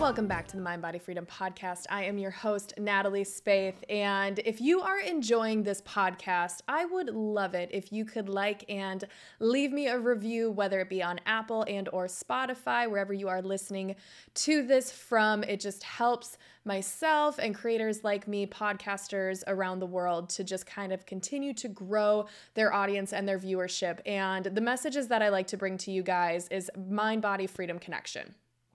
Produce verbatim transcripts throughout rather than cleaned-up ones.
welcome back to the Mind Body Freedom Podcast. I am your host, Natalie Spaeth, and if you are enjoying this podcast, I would love it if you could like and leave me a review, whether it be on Apple and or Spotify, wherever you are listening to this from. It just helps myself and creators like me, podcasters around the world, to just kind of continue to grow their audience and their viewership. And the messages that I like to bring to you guys is mind, body, freedom, connection.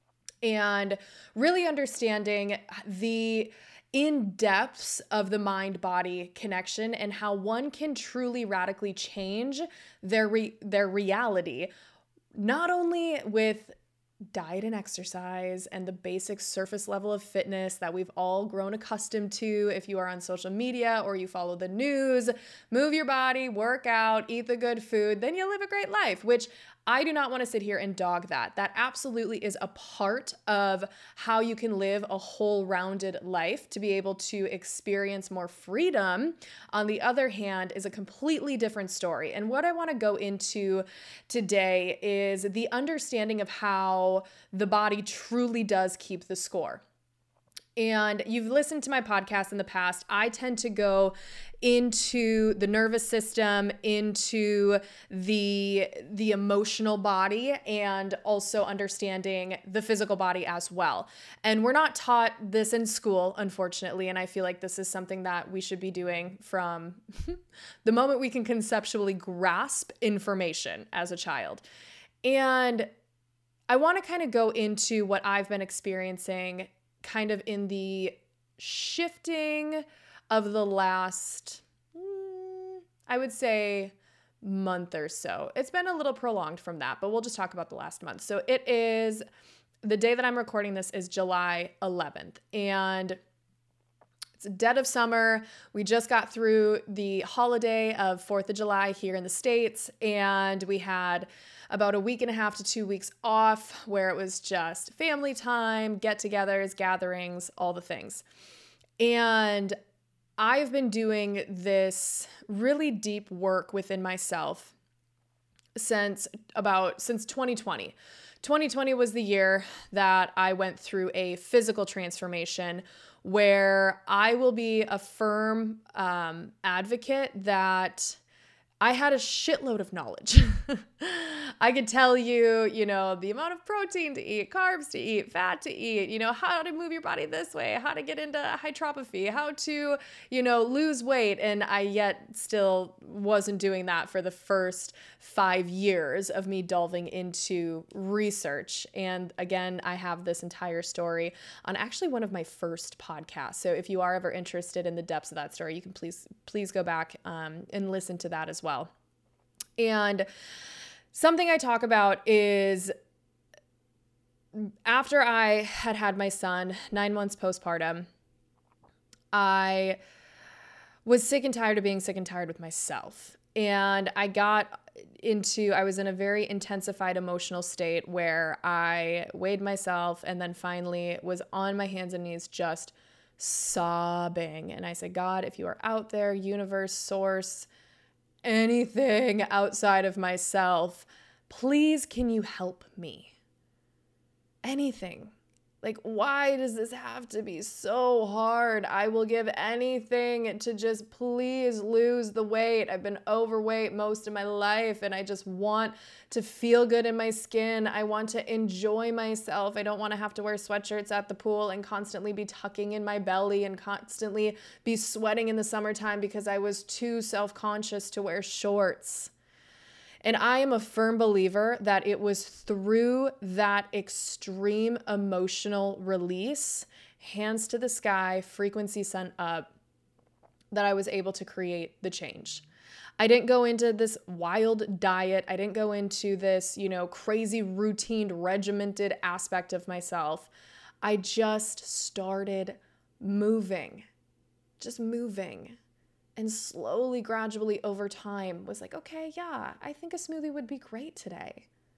And really understanding the in-depths of the mind-body connection and how one can truly radically change their re- their reality, not only with diet and exercise and the basic surface level of fitness that we've all grown accustomed to if you are on social media or you follow the news. Move your body, work out, eat the good food, then you'll live a great life, which I do not want to sit here and dog that. That absolutely is a part of how you can live a whole rounded life. To be able to experience more freedom, on the other hand, is a completely different story. And what I want to go into today is the understanding of how the body truly does keep the score. And you've listened to my podcast in the past. I tend to go into the nervous system, into the the emotional body, and also understanding the physical body as well. And we're not taught this in school, unfortunately, and I feel like this is something that we should be doing from the moment we can conceptually grasp information as a child. And I want to kind of go into what I've been experiencing kind of in the shifting of the last, mm, I would say, month or so. It's been a little prolonged from that, but we'll just talk about the last month. So it is, the day that I'm recording this is July eleventh, and it's dead of summer. We just got through the holiday of fourth of July here in the States, and we had about a week and a half to two weeks off where it was just family time, get-togethers, gatherings, all the things. And I've been doing this really deep work within myself since about, since twenty twenty. twenty twenty was the year that I went through a physical transformation where I will be a firm um, advocate that I had a shitload of knowledge. I could tell you, you know, the amount of protein to eat, carbs to eat, fat to eat, you know, how to move your body this way, how to get into hypertrophy, how to, you know, lose weight. And I yet still wasn't doing that for the first five years of me delving into research. And again, I have this entire story on actually one of my first podcasts. So if you are ever interested in the depths of that story, you can please, please go back um, and listen to that as well. And something I talk about is after I had had my son, nine months postpartum, I was sick and tired of being sick and tired with myself. And I got into, I was in a very intensified emotional state where I weighed myself and then finally was on my hands and knees just sobbing. And I said, God, if you are out there, universe, source, anything outside of myself, please, can you help me? Anything. Like, why does this have to be so hard? I will give anything to just please lose the weight. I've been overweight most of my life, and I just want to feel good in my skin. I want to enjoy myself. I don't want to have to wear sweatshirts at the pool and constantly be tucking in my belly and constantly be sweating in the summertime because I was too self-conscious to wear shorts. And I am a firm believer that it was through that extreme emotional release, hands to the sky, frequency sent up, that I was able to create the change. I didn't go into this wild diet. I didn't go into this, you know, crazy routine, regimented aspect of myself. I just started moving, just moving. And slowly, gradually over time was like, okay, yeah, I think a smoothie would be great today.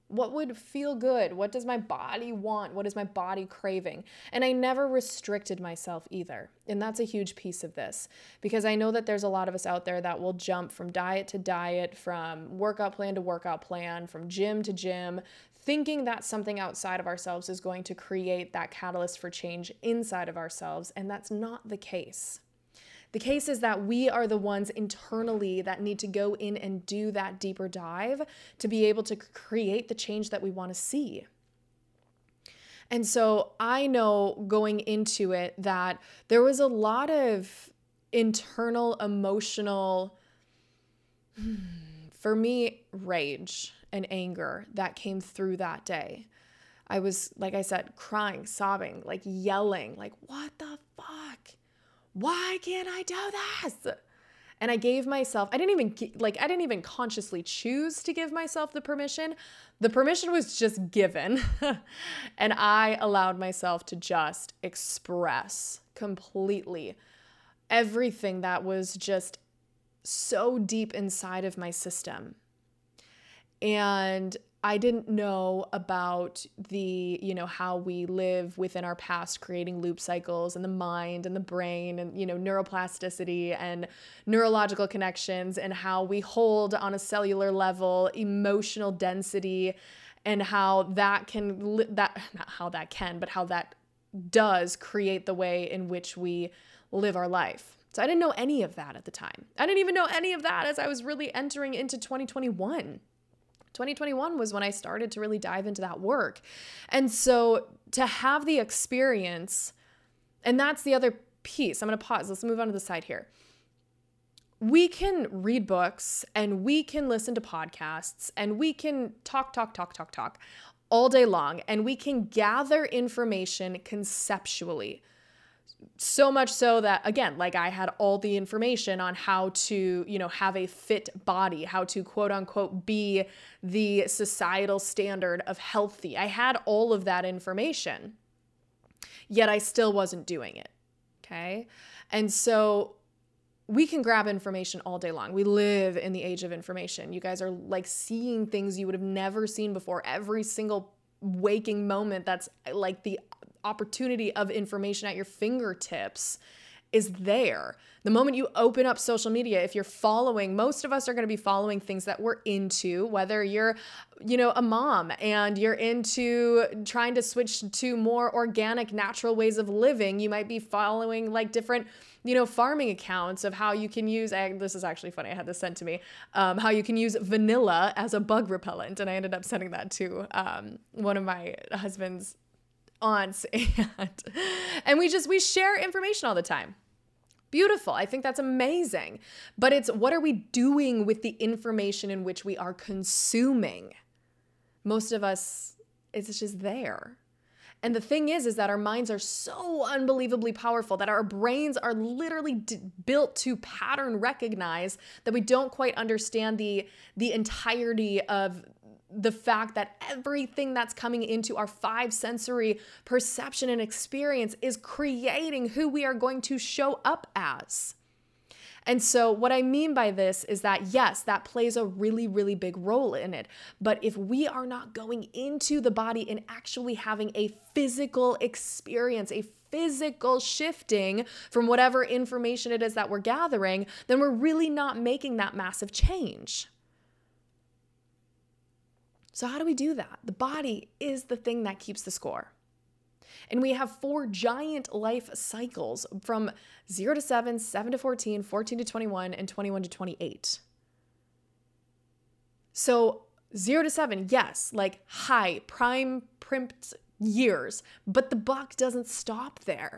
What would feel good? What does my body want? What is my body craving? And I never restricted myself either. And that's a huge piece of this, because I know that there's a lot of us out there that will jump from diet to diet, from workout plan to workout plan, from gym to gym, thinking that something outside of ourselves is going to create that catalyst for change inside of ourselves. And that's not the case. The case is that we are the ones internally that need to go in and do that deeper dive to be able to create the change that we want to see. And so I know going into it that there was a lot of internal, emotional, for me, rage and anger that came through that day. I was, like I said, crying, sobbing, like yelling, like, what the fuck? Why can't I do this? And I gave myself, I didn't even, like, I didn't even consciously choose to give myself the permission. The permission was just given. And I allowed myself to just express completely everything that was just so deep inside of my system. And I didn't know about the, you know, how we live within our past, creating loop cycles and the mind and the brain and, you know, neuroplasticity and neurological connections, and how we hold on a cellular level emotional density, and how that can, li- that, not how that can, but how that does create the way in which we live our life. So I didn't know any of that at the time. I didn't even know any of that as I was really entering into twenty twenty-one. twenty twenty-one was when I started to really dive into that work. And so to have the experience, and that's the other piece. I'm going to pause. Let's move on to the side here. We can read books and we can listen to podcasts and we can talk, talk, talk, talk, talk all day long, and we can gather information conceptually. So much so that, again, like I had all the information on how to, you know, have a fit body, how to quote unquote be the societal standard of healthy. I had all of that information, yet I still wasn't doing it. Okay. And so we can grab information all day long. We live in the age of information. You guys are like seeing things you would have never seen before every single waking moment. That's like the opportunity of information at your fingertips is there. The moment you open up social media, if you're following, most of us are going to be following things that we're into, whether you're, you know, a mom and you're into trying to switch to more organic, natural ways of living. You might be following like different, you know, farming accounts of how you can use, I, this is actually funny, I had this sent to me, um, how you can use vanilla as a bug repellent. And I ended up sending that to um, one of my husband's aunts, and and we just we share information all the time. Beautiful. I think that's amazing. But it's, what are we doing with the information in which we are consuming? Most of us, it's just there. And the thing is, is that our minds are so unbelievably powerful that our brains are literally d- built to pattern recognize, that we don't quite understand the the entirety of the fact that everything that's coming into our five sensory perception and experience is creating who we are going to show up as. And so what I mean by this is that, yes, that plays a really, really big role in it. But if we are not going into the body and actually having a physical experience, a physical shifting from whatever information it is that we're gathering, then we're really not making that massive change. So how do we do that? The body is the thing that keeps the score. And we have four giant life cycles from zero to seven, seven to fourteen, fourteen to twenty-one, and twenty-one to twenty-eight. So zero to seven, yes, like high, prime, primped years, but the buck doesn't stop there.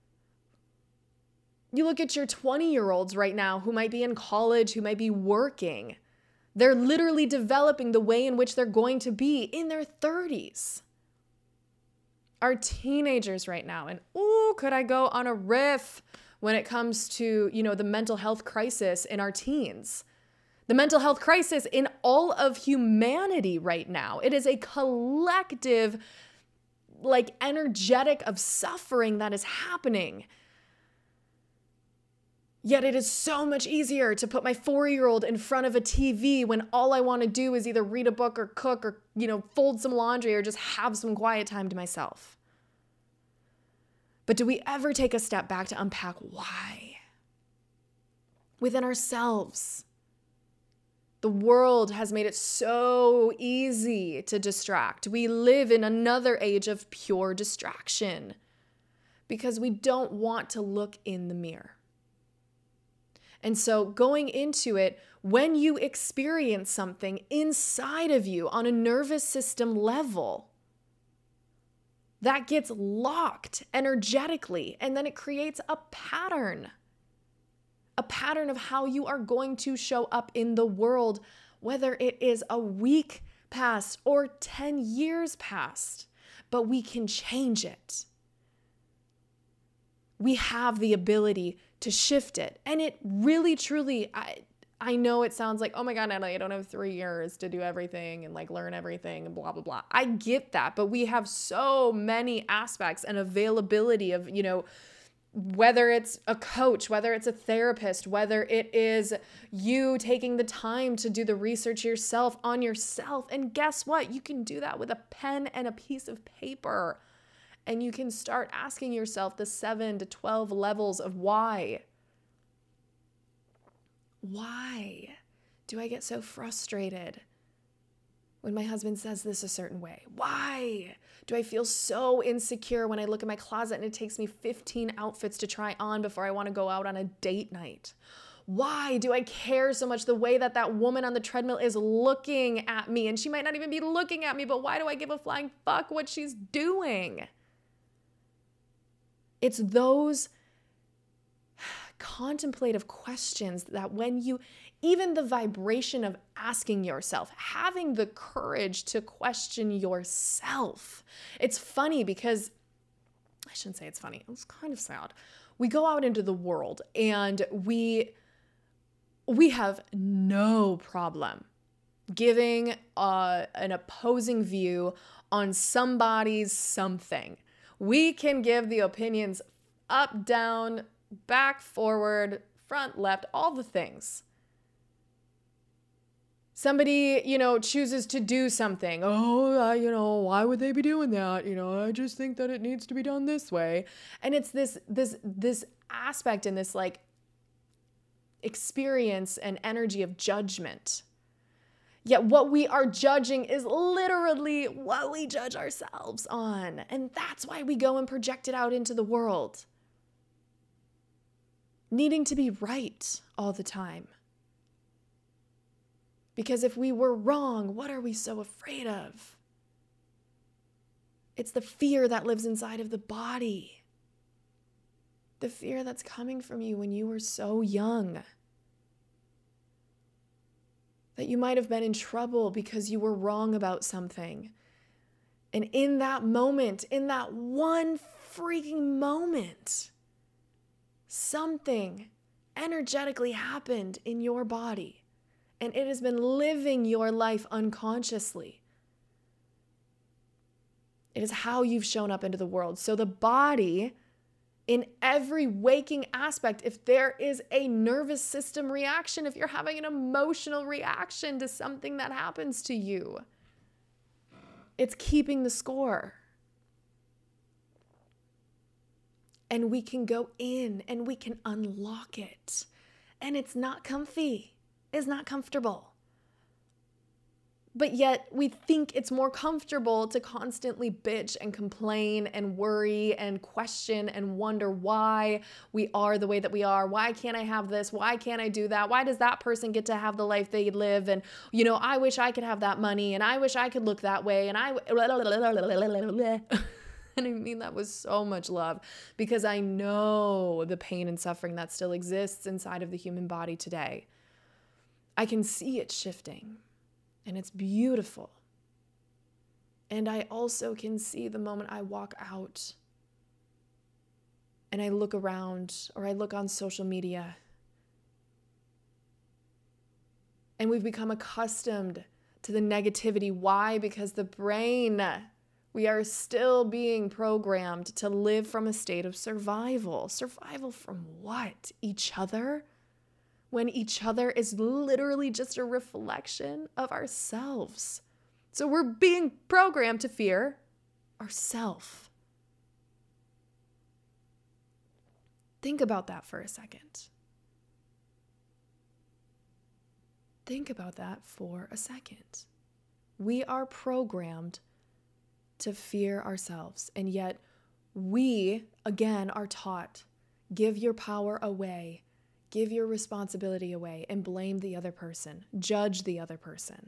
You look at your twenty-year-olds right now who might be in college, who might be working. They're literally developing the way in which they're going to be in their thirties. Our teenagers right now, and ooh, could I go on a riff when it comes to, you know, the mental health crisis in our teens? The mental health crisis in all of humanity right now. It is a collective, like, energetic of suffering that is happening. Yet it is so much easier to put my four-year-old in front of a T V when all I want to do is either read a book or cook or, you know, fold some laundry or just have some quiet time to myself. But do we ever take a step back to unpack why? Within ourselves. The world has made it so easy to distract. We live in another age of pure distraction because we don't want to look in the mirror. And so going into it, when you experience something inside of you on a nervous system level, that gets locked energetically, and then it creates a pattern. A pattern of how you are going to show up in the world, whether it is a week past or ten years past, but we can change it. We have the ability to shift it. And it really, truly, I, I know it sounds like, oh my God, Natalie, I don't have three years to do everything and like learn everything and blah, blah, blah. I get that, but we have so many aspects and availability of, you know, whether it's a coach, whether it's a therapist, whether it is you taking the time to do the research yourself on yourself. And guess what? You can do that with a pen and a piece of paper. And you can start asking yourself the seven to twelve levels of why. Why do I get so frustrated when my husband says this a certain way? Why do I feel so insecure when I look at my closet and it takes me fifteen outfits to try on before I want to go out on a date night? Why do I care so much the way that that woman on the treadmill is looking at me? And she might not even be looking at me, but why do I give a flying fuck what she's doing? It's those contemplative questions that when you, even the vibration of asking yourself, having the courage to question yourself. It's funny because, I shouldn't say it's funny, it's kind of sad. We go out into the world and we, we have no problem giving uh, an opposing view on somebody's something. We can give the opinions up, down, back, forward, front, left, all the things. Somebody, you know, chooses to do something. Oh, uh, you know, why would they be doing that? You know, I just think that it needs to be done this way. And it's this, this, this aspect and this like experience and energy of judgment. Yet what we are judging is literally what we judge ourselves on. And that's why we go and project it out into the world. Needing to be right all the time. Because if we were wrong, what are we so afraid of? It's the fear that lives inside of the body. The fear that's coming from you when you were so young. That you might have been in trouble because you were wrong about something. And in that moment, in that one freaking moment, something energetically happened in your body. And it has been living your life unconsciously. It is how you've shown up into the world. So the body, in every waking aspect, if there is a nervous system reaction, if you're having an emotional reaction to something that happens to you, it's keeping the score. And we can go in and we can unlock it. And it's not comfy. It's not comfortable. But yet we think it's more comfortable to constantly bitch and complain and worry and question and wonder why we are the way that we are. Why can't I have this? Why can't I do that? Why does that person get to have the life they live? And, you know, I wish I could have that money and I wish I could look that way. And I, and I mean that with so much love because I know the pain and suffering that still exists inside of the human body today. I can see it shifting. And it's beautiful. And I also can see the moment I walk out and I look around or I look on social media. And we've become accustomed to the negativity. Why? Because the brain We are still being programmed to live from a state of survival. Survival from what? Each other? When each other is literally just a reflection of ourselves. So we're being programmed to fear ourselves. Think about that for a second. Think about that for a second. We are programmed to fear ourselves, and yet we, again, are taught, give your power away, give your responsibility away, and blame the other person, judge the other person.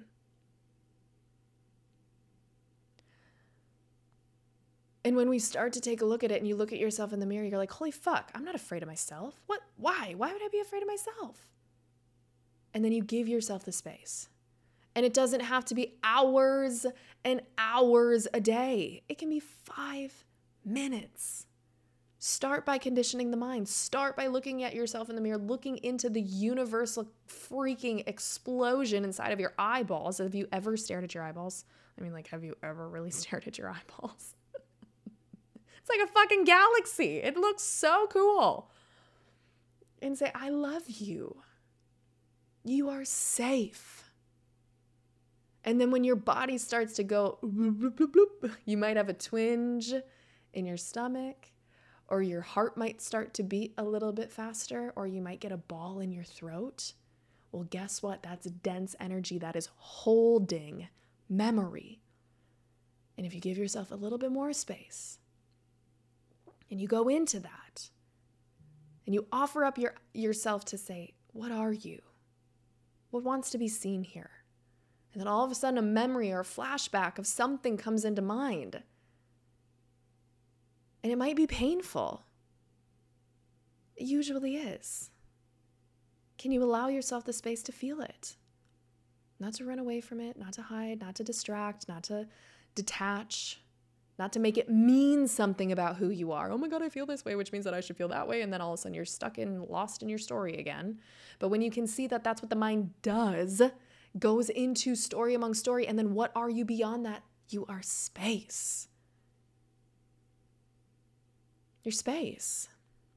And when we start to take a look at it and you look at yourself in the mirror, you're like, holy fuck, I'm not afraid of myself. What? Why? Why would I be afraid of myself? And then you give yourself the space. And it doesn't have to be hours and hours a day. It can be five minutes. Start by conditioning the mind. Start by looking at yourself in the mirror, looking into the universal freaking explosion inside of your eyeballs. Have you ever stared at your eyeballs? I mean, like, have you ever really stared at your eyeballs? It's like a fucking galaxy. It looks so cool. And say, I love you. You are safe. And then when your body starts to go, bloop, bloop, bloop, you might have a twinge in your stomach, or your heart might start to beat a little bit faster, or you might get a ball in your throat. Well, guess what? That's dense energy that is holding memory. And if you give yourself a little bit more space, and you go into that, and you offer up your yourself to say, what are you? What wants to be seen here? And then all of a sudden a memory or a flashback of something comes into mind. And it might be painful. It usually is. Can you allow yourself the space to feel it? Not to run away from it, not to hide, not to distract, not to detach, not to make it mean something about who you are. Oh my God, I feel this way, which means that I should feel that way. And then all of a sudden you're stuck in, lost in your story again. But when you can see that that's what the mind does, goes into story among story, and then what are you beyond that? You are space. Your space.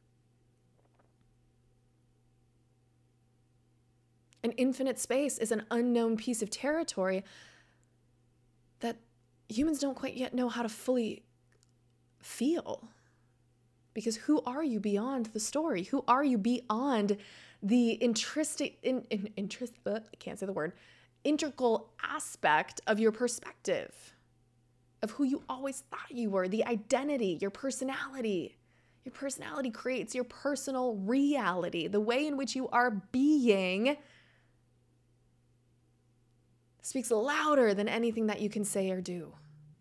An infinite space is an unknown piece of territory that humans don't quite yet know how to fully feel. Because who are you beyond the story? Who are you beyond the intrinsic, in, in, interest, uh, I can't say the word, integral aspect of your perspective, of who you always thought you were, the identity, your personality. Your personality creates your personal reality. The way in which you are being speaks louder than anything that you can say or do.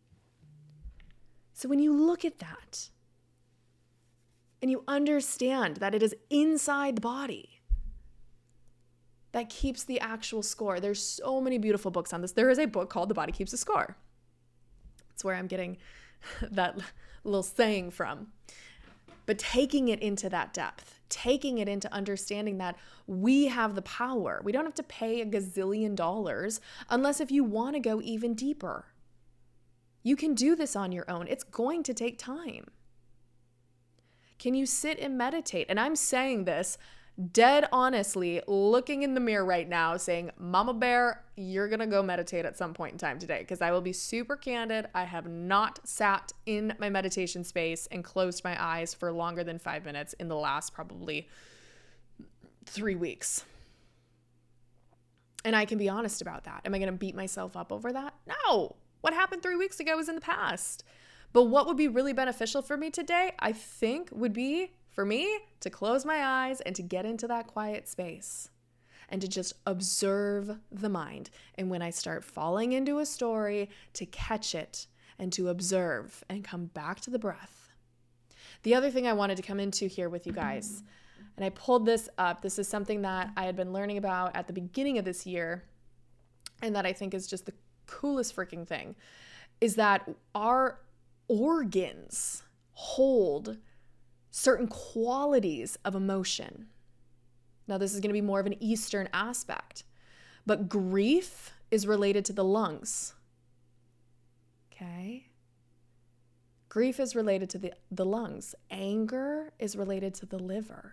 So when you look at that and you understand that it is inside the body that keeps the actual score. There's so many beautiful books on this. There is a book called The Body Keeps the Score. That's where I'm getting that little saying from. But taking it into that depth, taking it into understanding that we have the power. We don't have to pay a gazillion dollars unless if you want to go even deeper. You can do this on your own. It's going to take time. Can you sit and meditate? And I'm saying this dead honestly, looking in the mirror right now, saying, Mama Bear, you're going to go meditate at some point in time today, because I will be super candid. I have not sat in my meditation space and closed my eyes for longer than five minutes in the last probably three weeks. And I can be honest about that. Am I going to beat myself up over that? No. What happened three weeks ago was in the past. But what would be really beneficial for me today, I think, would be for me to close my eyes and to get into that quiet space and to just observe the mind. And when I start falling into a story, to catch it and to observe and come back to the breath. The other thing I wanted to come into here with you guys, and I pulled this up. This is something that I had been learning about at the beginning of this year, and that I think is just the coolest freaking thing, is that our organs hold certain qualities of emotion. Now, this is going to be more of an Eastern aspect, but grief is related to the lungs. Okay? Grief is related to the, the lungs. Anger is related to the liver.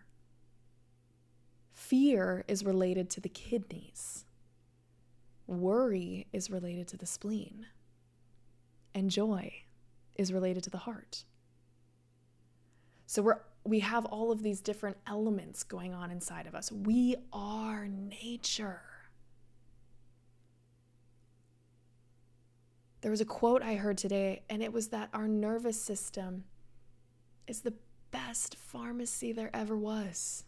Fear is related to the kidneys. Worry is related to the spleen. And joy is related to the heart. So we're we have all of these different elements going on inside of us. We are nature. There was a quote I heard today, and it was that our nervous system is the best pharmacy there ever was.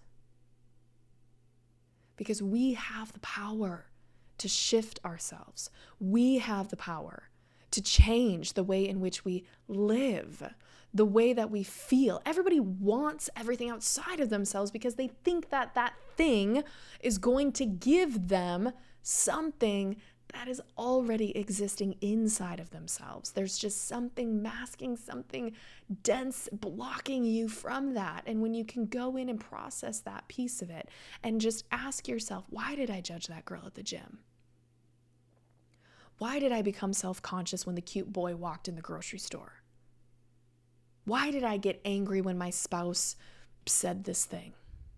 Because we have the power to shift ourselves. We have the power to change the way in which we live, the way that we feel. Everybody wants everything outside of themselves because they think that that thing is going to give them something that is already existing inside of themselves. There's just something masking, something dense, blocking you from that. And when you can go in and process that piece of it and just ask yourself, why did I judge that girl at the gym? Why did I become self-conscious when the cute boy walked in the grocery store? Why did I get angry when my spouse said this thing?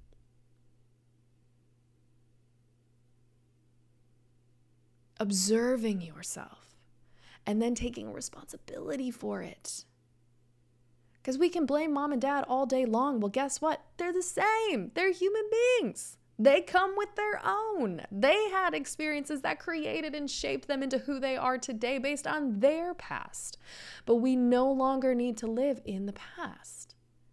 Observing yourself and then taking responsibility for it. Because we can blame mom and dad all day long. Well, guess what? They're the same. They're human beings. They come with their own. They had experiences that created and shaped them into who they are today based on their past. But we no longer need to live in the past.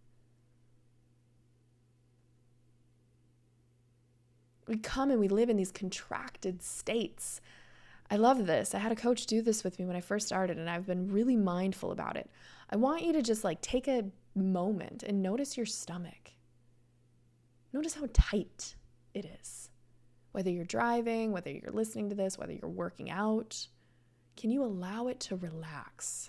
We come and we live in these contracted states. I love this. I had a coach do this with me when I first started, and I've been really mindful about it. I want you to just like take a moment and notice your stomach. Notice how tight it is. Whether you're driving, whether you're listening to this, whether you're working out, can you allow it to relax?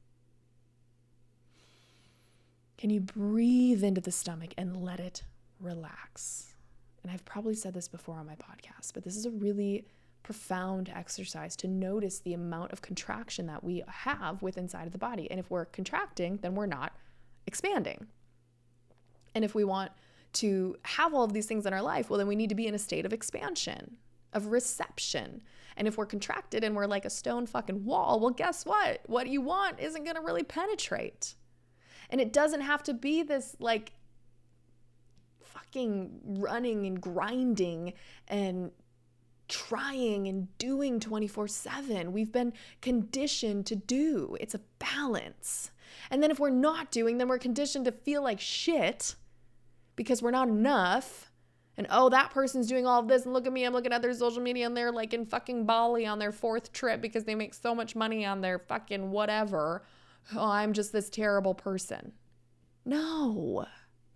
Can you breathe into the stomach and let it relax? And I've probably said this before on my podcast, but this is a really profound exercise to notice the amount of contraction that we have with inside of the body. And if we're contracting, then we're not expanding. And if we want to have all of these things in our life, well, then we need to be in a state of expansion, of reception. And if we're contracted and we're like a stone fucking wall, well, guess what? What you want isn't going to really penetrate. And it doesn't have to be this like fucking running and grinding and trying and doing twenty-four seven. We've been conditioned to do. It's a balance. And then if we're not doing, then we're conditioned to feel like shit because we're not enough. And oh, that person's doing all of this, and look at me, I'm looking at their social media and they're like in fucking Bali on their fourth trip because they make so much money on their fucking whatever. Oh, I'm just this terrible person. No.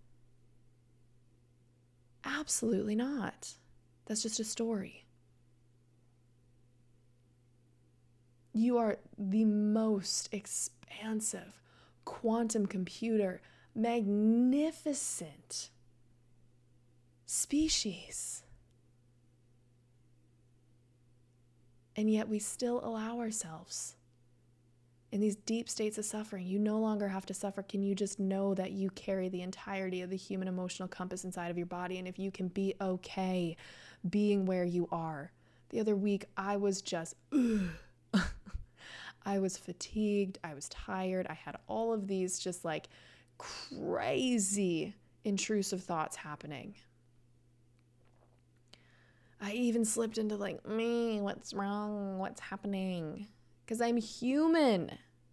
Absolutely not. That's just a story. You are the most expansive quantum computer, magnificent species. And yet we still allow ourselves in these deep states of suffering. You no longer have to suffer. Can you just know that you carry the entirety of the human emotional compass inside of your body? And if you can be okay being where you are. The other week, I was just, ugh. I was fatigued. I was tired. I had all of these just like crazy intrusive thoughts happening. I even slipped into like, me, what's wrong? What's happening? Because I'm human.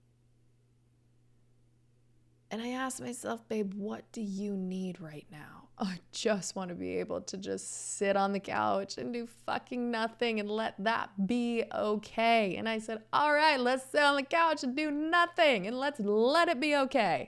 And I asked myself, babe, what do you need right now? I just want to be able to just sit on the couch and do fucking nothing and let that be okay. And I said, all right, let's sit on the couch and do nothing and let's let it be okay.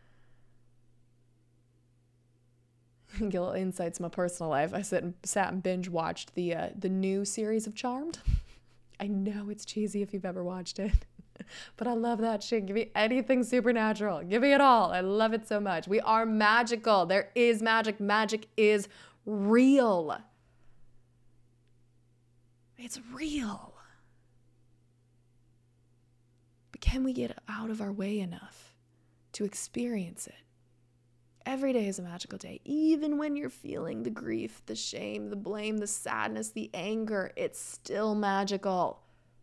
Get a little insights in my personal life. I sat and, sat and binge watched the uh, the new series of Charmed. I know it's cheesy if you've ever watched it, but I love that shit. Give me anything supernatural. Give me it all. I love it so much. We are magical. There is magic. Magic is real. It's real. But can we get out of our way enough to experience it. Every day is a magical day. Even when you're feeling the grief, the shame, the blame, the sadness, the anger, it's still magical.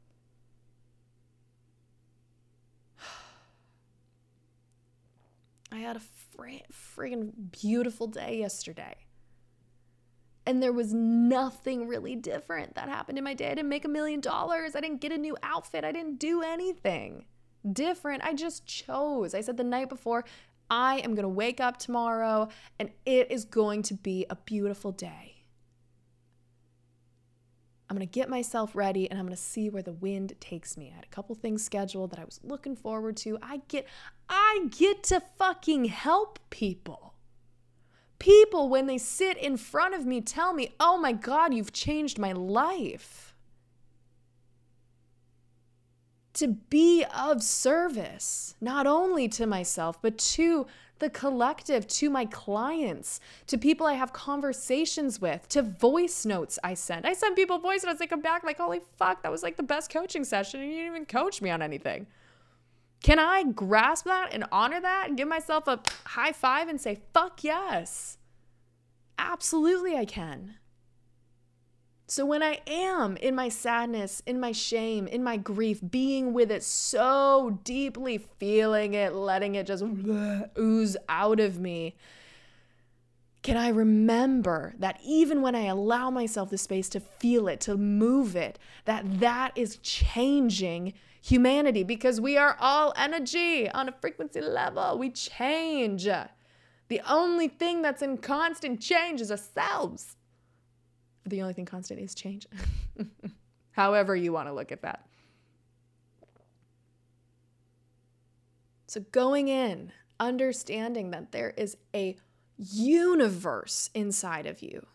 I had a fr- friggin' beautiful day yesterday. And there was nothing really different that happened in my day. I didn't make a million dollars. I didn't get a new outfit. I didn't do anything different. I just chose. I said the night before, I am going to wake up tomorrow and it is going to be a beautiful day. I'm going to get myself ready and I'm going to see where the wind takes me. I had a couple things scheduled that I was looking forward to. I get, I get to fucking help people. People, when they sit in front of me, tell me, oh my God, you've changed my life. To be of service, not only to myself, but to the collective, to my clients, to people I have conversations with, to voice notes I send. I send people voice notes, they come back like, holy fuck, that was like the best coaching session and you didn't even coach me on anything. Can I grasp that and honor that and give myself a high five and say, fuck yes? Absolutely I can. So when I am in my sadness, in my shame, in my grief, being with it so deeply, feeling it, letting it just ooze out of me, can I remember that even when I allow myself the space to feel it, to move it, that that is changing humanity, because we are all energy on a frequency level. We change. The only thing that's in constant change is ourselves. The only thing constant is change. However you want to look at that. So going in, understanding that there is a universe inside of you,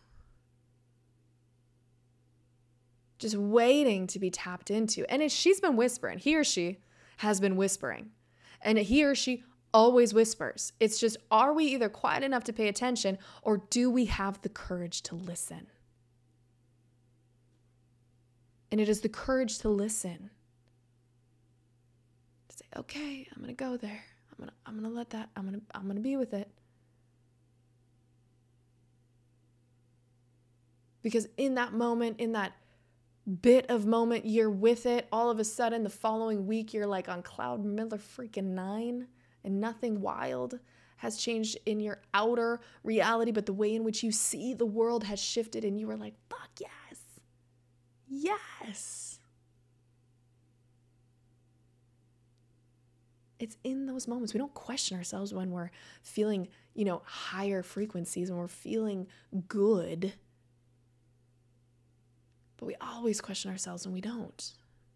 just waiting to be tapped into. And it, she's been whispering. He or she has been whispering. And he or she always whispers. It's just, are we either quiet enough to pay attention, or do we have the courage to listen? And it is the courage to listen. To say, okay, I'm going to go there. I'm going to I'm going to let that, I'm going to I'm going to be with it. Because in that moment, in that bit of moment, you're with it. All of a sudden, the following week, you're like on cloud Miller freaking nine, and nothing wild has changed in your outer reality, but the way in which you see the world has shifted, and you were like, fuck yes. Yes. It's in those moments. We don't question ourselves when we're feeling, you know, higher frequencies, when we're feeling good. But we always question ourselves when we don't.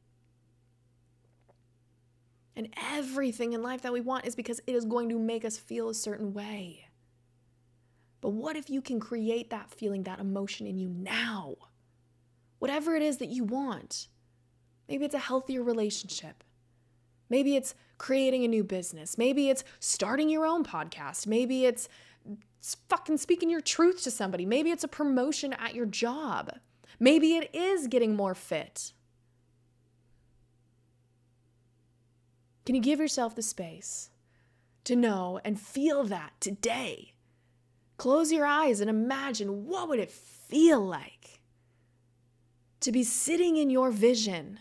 And everything in life that we want is because it is going to make us feel a certain way. But what if you can create that feeling, that emotion in you now? Whatever it is that you want. Maybe it's a healthier relationship. Maybe it's creating a new business. Maybe it's starting your own podcast. Maybe it's fucking speaking your truth to somebody. Maybe it's a promotion at your job. Maybe it is getting more fit. Can you give yourself the space to know and feel that today? Close your eyes and imagine, what would it feel like to be sitting in your vision,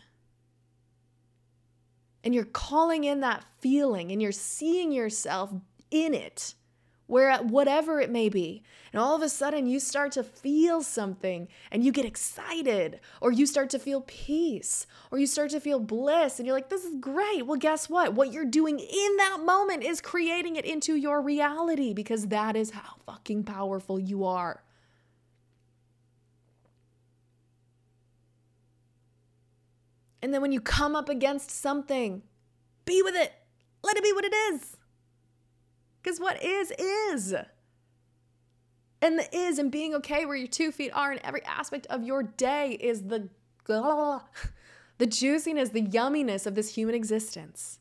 and you're calling in that feeling and you're seeing yourself in it, where whatever it may be, and all of a sudden you start to feel something and you get excited, or you start to feel peace, or you start to feel bliss, and you're like, this is great. Well, guess what? What you're doing in that moment is creating it into your reality, because that is how fucking powerful you are. And then when you come up against something, be with it. Let it be what it is. Because what is, is. And the is and being okay where your two feet are in every aspect of your day is the, the juiciness, the yumminess of this human existence.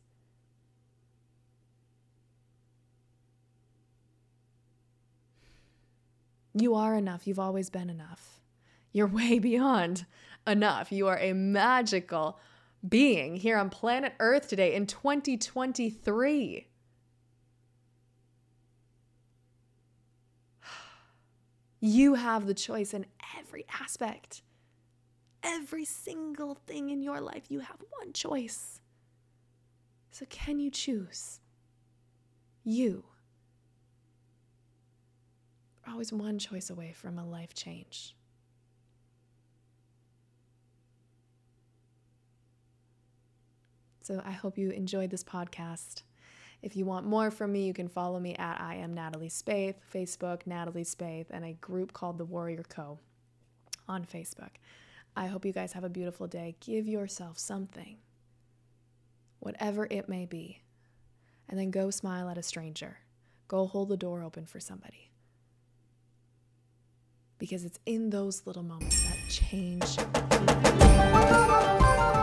You are enough. You've always been enough. You're way beyond enough. You are a magical being here on planet Earth today in twenty twenty-three. You have the choice in every aspect. Every single thing in your life, you have one choice. So can you choose? You are always one choice away from a life change. So I hope you enjoyed this podcast. If you want more from me, you can follow me at I am Natalie Spaeth, Facebook, Natalie Spaeth, and a group called The Warrior Co. on Facebook. I hope you guys have a beautiful day. Give yourself something, whatever it may be, and then go smile at a stranger. Go hold the door open for somebody. Because it's in those little moments that change.